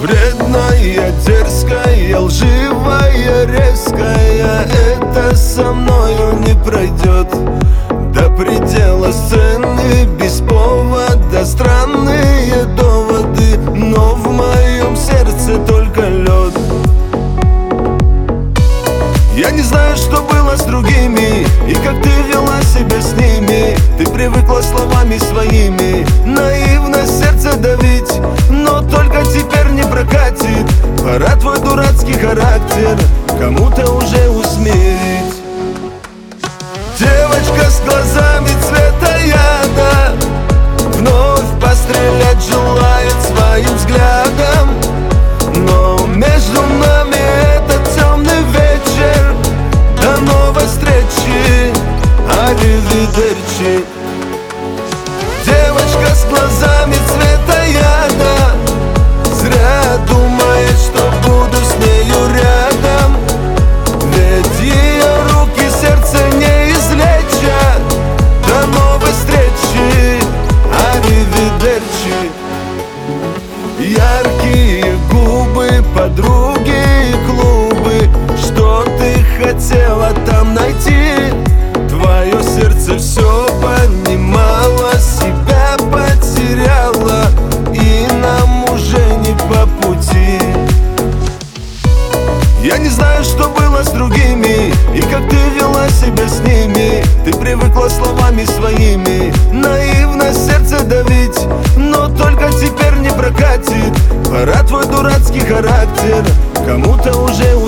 Вредная, дерзкая, лживая, резкая, это со мною не пройдет. До предела сцены, без повода, странные доводы, но в моем сердце только лед. Я не знаю, что было с другими и как ты вела себя с ними. Ты привыкла словами своими наивно сердце давить, но только теперь не прокатит. Пора твой дурацкий характер кому-то уже усмирить. Девочка с глазами цвета яда вновь пострелять желает своим взглядом, но между нами этот темный вечер. До новой встречи, аривидерчи. Девочка с глазами цвета яда зря думает, что буду с нею рядом, ведь ее руки сердце не излечат. До новой встречи, аривидерчи. Яркие губы, подруги и клубы, что ты хотела там найти? Твое сердце все понимало, себя потеряла, и нам уже не по пути. Я не знаю, что было с другими и как ты вела себя с ними. Ты привыкла словами своими наивно сердце давить, но только теперь не прокатит. Пора твой дурацкий характер кому-то уже